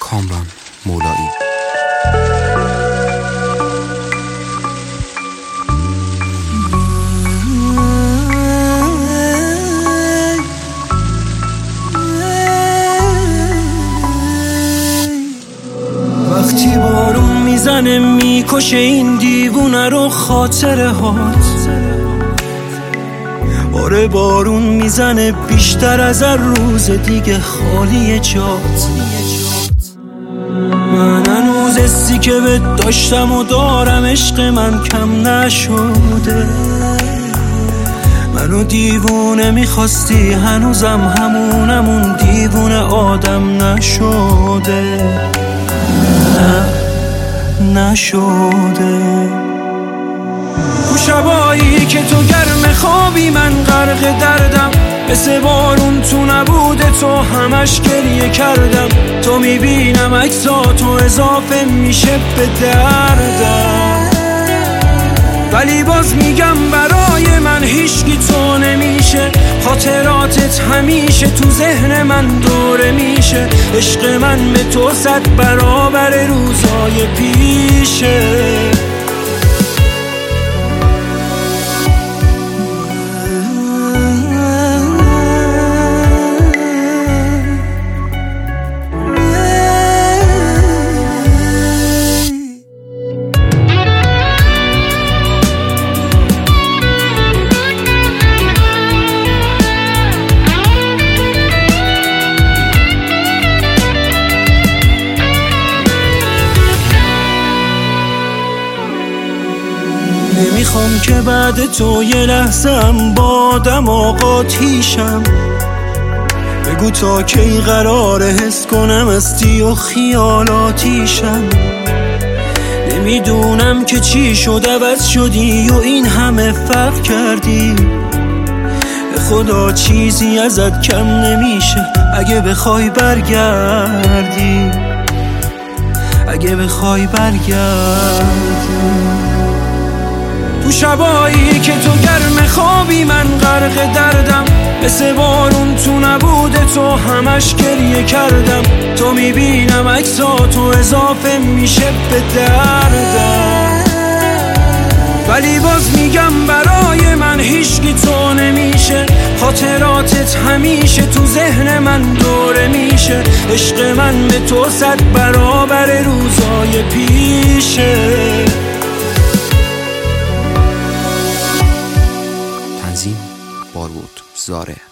کامران مولایی. وقتی بارون میزنه میکشه این دیوونه رو خاطره هات، آره بارون میزنه بیشتر از هر روز دیگه خالی جات. من هنوز حسی که بهت داشتم و دارم عشق من کم نشده، منو دیوونه میخواستی هنوزم همونمون دیوونه آدم نشده، نشده. تو شبایی که تو گرم خوابی من غرق دردم، مثل بارون تو نبوده تو همش گریه کردم. تو میبینم عکساتو اضافه میشه به دردم، ولی باز میگم برای من هیچکی تو نمیشه. خاطراتت همیشه تو ذهن من دوره میشه. عشق من به تو 100 برابر روزای پیشه. نمیخوام که بعد تو یه لحظه‌ام با آدم آقاتیشم. بگو تا کی قراره حس کنم استی و خیالاتیشم. نمیدونم که چی شد عوض شدی و این همه فرق کردی. به خدا چیزی ازت کم نمیشه اگه بخوای برگردی، اگه بخوای برگردی. تو شبایی که تو گرم خوابی من غرق دردم، مثل بارون تو نبوده تو همش گریه کردم. تو میبینم عکساتو اضافه میشه به دردم، ولی باز میگم برای من هیچکی تو نمیشه. خاطراتت همیشه تو ذهن من دوره میشه. عشق من به تو 100 برابر روزای پیشه. تنظیم بارود زاره.